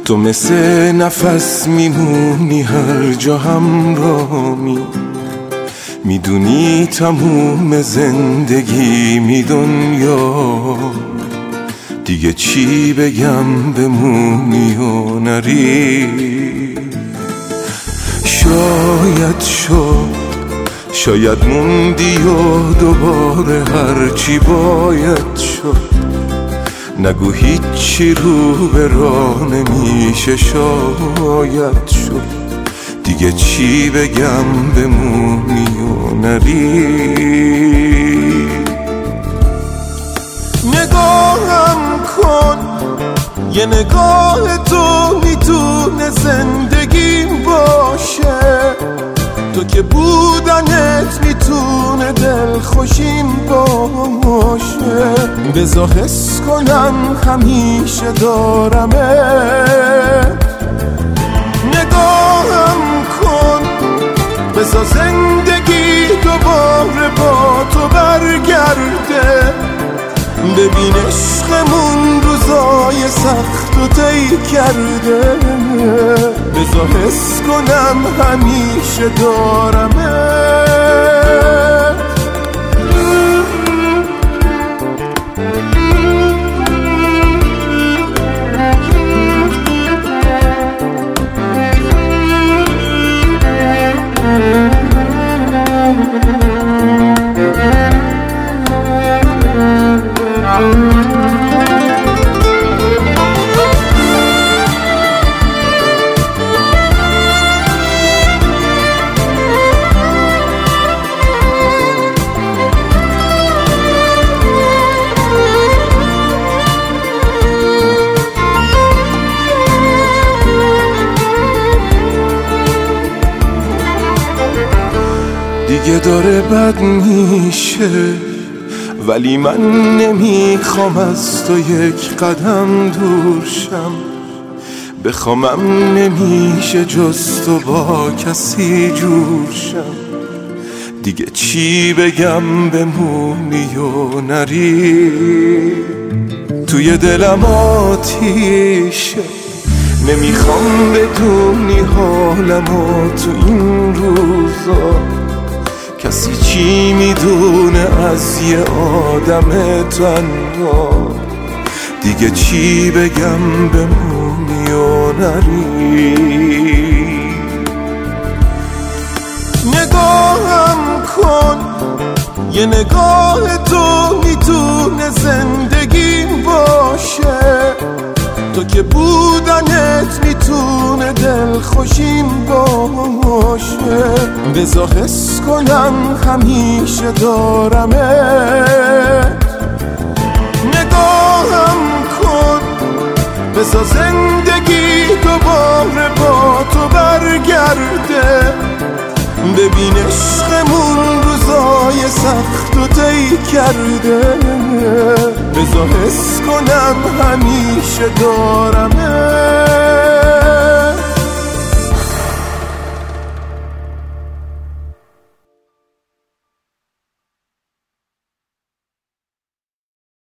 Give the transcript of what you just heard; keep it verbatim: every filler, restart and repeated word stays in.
تو مثل نفس میمونی هر جا همراهمی، میدونی تموم زندگی می دنیا، دیگه چی بگم بمونی و نری. شاید شد شاید موندی و دوباره هرچی باید شد، نگو هیچی رو به راه نمیشه. شاید شد دیگه چی بگم بمونی و نری. نگاهم کن یه نگاه تو میتونه زندگیم باشه، تو که بودنت میتونه دل خوشیم باشه. بذار حس کنم همیشه دارمت، نگاهم کن بذار زندگی دوباره با تو برگرده. ببین عشقمون روزای سخت و طی کرده، بذار حس کنم همیشه دارمت. دیگه داره بد میشه، ولی من نمیخوام از تو یک قدم دور شم. بخوامم نمیشه جز تو با کسی جور شم. دیگه چی بگم بمونی و نری. توی دلم آتیشه، نمیخوام بدونی حالمو تو این روزا. کسی چی میدونه از یه آدم تنها. دیگه چی بگم بمونی و نری. نگاهم کن یه نگاه تو میتونه زندگیم باشه، تو که بودنت میتونه دل خوشیم باشه. بذار حس کنم همیشه دارمت، نگاهم کن بذار زندگی دوباره با تو برگرده. ببین عشقمون روزای سخت و طی کرده، بذار حس کنم همیشه دارمت.